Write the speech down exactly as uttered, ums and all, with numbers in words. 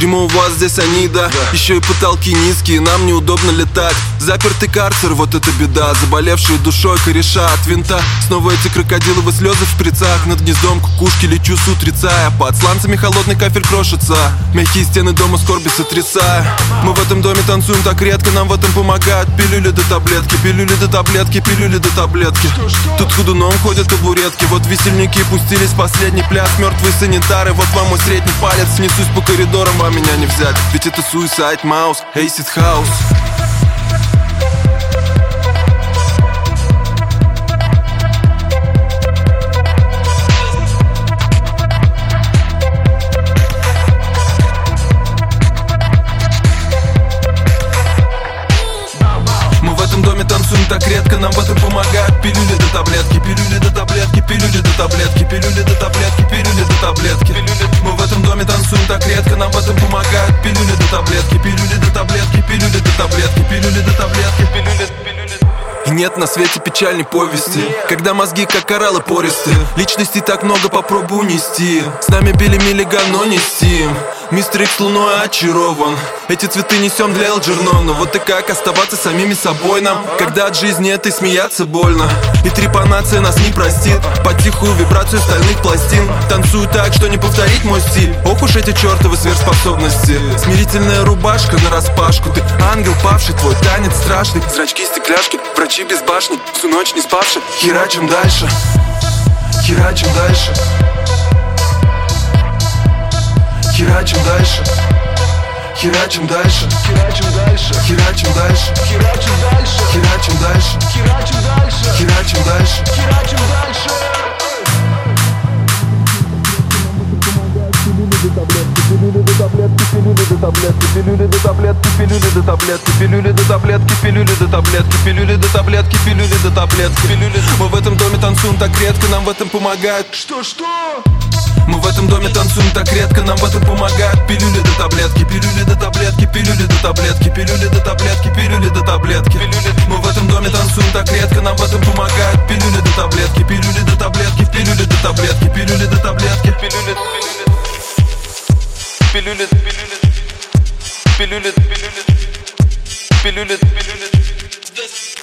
Дерьмо у вас здесь они, да, еще и потолки низкие, нам неудобно летать. Запертый карцер, вот это беда. Заболевшие душой кореша от винта. Снова эти крокодиловые слезы в шприцах. Над гнездом кукушки лечу с утреца. А под сланцами холодный кафель крошится. Мягкие стены дома скорби сотрясая. Мы в этом доме танцуем так редко, нам в этом помогают пилюли до таблетки, пилюли до таблетки, пилюли до таблетки. Тут ходуном ходят табуретки. Вот весельники пустились в последний пляс. Мертвые санитары, вот вам мой средний палец. Несусь по коридорам, вам меня не взять. Ведь это Suicide Mouse, Acid House. Танцуем так редко, нам в этом помогают пилюли до таблетки, пилюли до таблетки, пилюли до таблетки, пилюли до таблетки, пилюли до таблетки. Мы в этом доме танцуем так редко, нам в этом помогают пилюли до таблетки, пилюли до таблетки, пилюли до таблетки, пилюли до таблетки, пилюли, пилюли. И нет на свете печальной повести, когда мозги как кораллы пористы. Личностей так много, попробуй унести. С нами Билли Миллиган, но не Стим. Мистер Икс луной очарован. Эти цветы несем для Элджернона. Вот и как оставаться самими собой нам, когда от жизни этой смеяться больно. И трепанация нас не простит. Под тихую вибрацию стальных пластин танцую так, что не повторить мой стиль. Ох уж эти чертовы сверхспособности. Смирительная рубашка нараспашку. Ты ангел павший, твой танец страшный. Зрачки стекляшки, врачи без башни. Всю ночь не спавши, херачим дальше. Херачим дальше. Херачим дальше. Херачим дальше. Херачим дальше. Херачим дальше. Херачим дальше. Херачим дальше. Херачим дальше. Херачим дальше. Херачим дальше. Пилюли до таблетки, пилюли до таблетки, пилюли до таблетки, пилюли до таблетки, пилюли до таблетки, пилюли до таблетки, пилюли до таблетки, пилюли до таблетки, пилюли. Мы в этом доме танцуем так редко, нам в этом помогают. Что, что? Мы в этом доме танцуем так редко, нам в этом помогают пилюли до таблетки, пилюли до таблетки, пилюли до таблетки, пилюли до таблетки, пилюли до таблетки. Мы в этом доме танцуем так редко, нам в этом помогают пилюли до таблетки, пилюли до таблетки, пилюли до таблетки, пилюли до таблетки, пилюли, пилюли, пилюли, пилюли, пилюли, пилюли, пилюли.